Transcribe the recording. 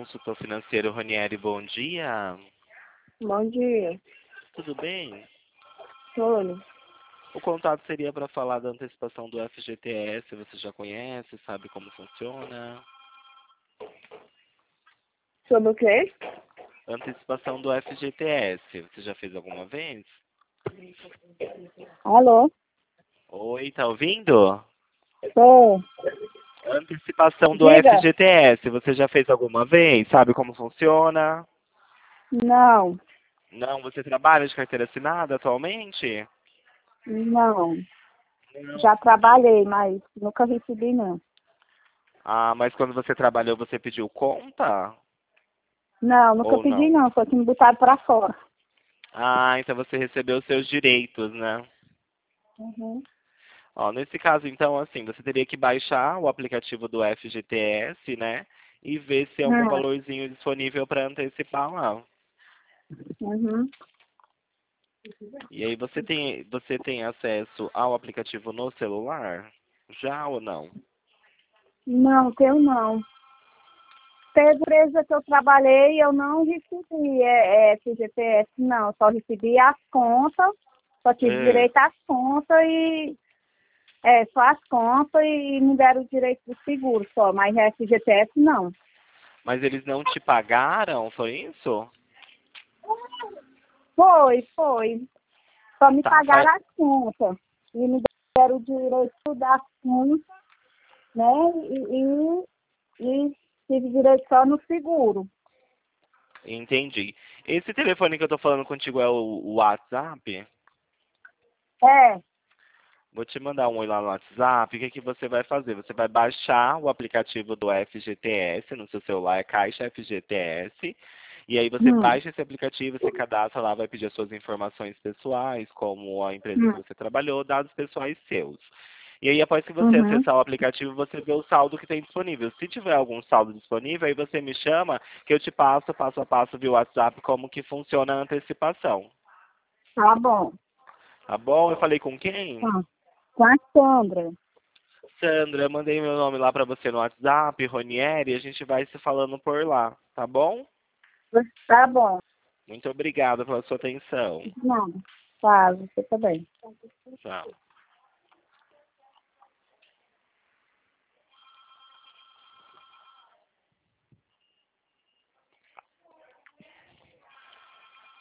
consultor financeiro Ronieri, bom dia. Bom dia. Tudo bem? Tudo. O contato seria para falar da antecipação do FGTS, você já conhece, sabe como funciona? Sobre o quê? Antecipação do FGTS, você já fez alguma vez? Alô? Oi, tá ouvindo? Tô. Antecipação do Diga. FGTS, você já fez alguma vez? Sabe como funciona? Não. Não, você trabalha de carteira assinada atualmente? Não. Não. Já trabalhei, mas nunca recebi, não. Ah, mas quando você trabalhou, você pediu conta? Não, nunca Ou pedi, não? não. Só que me botaram pra fora. Ah, então você recebeu os seus direitos, né? Uhum. Ó, nesse caso, então, assim, você teria que baixar o aplicativo do FGTS, né? E ver se é algum Ah, valorzinho disponível para antecipar lá. uhum. E aí você tem acesso ao aplicativo no celular? Já ou não? Não, tenho não. Teve empresa que eu trabalhei e eu não recebi FGTS, não. Só recebi as contas, só tive É. direito às contas e só as contas e me deram o direito do seguro só, mas FGTS não. Mas eles não te pagaram, foi isso? Foi. Só me Tá, pagaram as contas. E me deram o direito das contas, né? E tive direito só no seguro. entendi. Esse telefone que eu tô falando contigo é o WhatsApp? É. Vou te mandar um oi lá no WhatsApp. O que que você vai fazer? Você vai baixar o aplicativo do FGTS no seu celular, é Caixa FGTS. E aí você Hum, baixa esse aplicativo, você cadastra lá, vai pedir as suas informações pessoais, como a empresa que hum, você trabalhou, dados pessoais seus. E aí, após que você uhum. acessar o aplicativo, você vê o saldo que tem disponível. Se tiver algum saldo disponível, aí você me chama, que eu te passo, passo a passo via WhatsApp, como que funciona a antecipação. Tá bom. Tá bom? Eu falei com quem? Tá. Com a Sandra. Sandra, eu mandei meu nome lá pra você no WhatsApp, Ronieri, e a gente vai se falando por lá, tá bom? Tá bom. Muito obrigado pela sua atenção. Não. Tá, você também. Tchau.